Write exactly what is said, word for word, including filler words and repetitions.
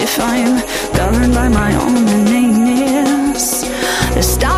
if I'm governed by my own innate needs. Stop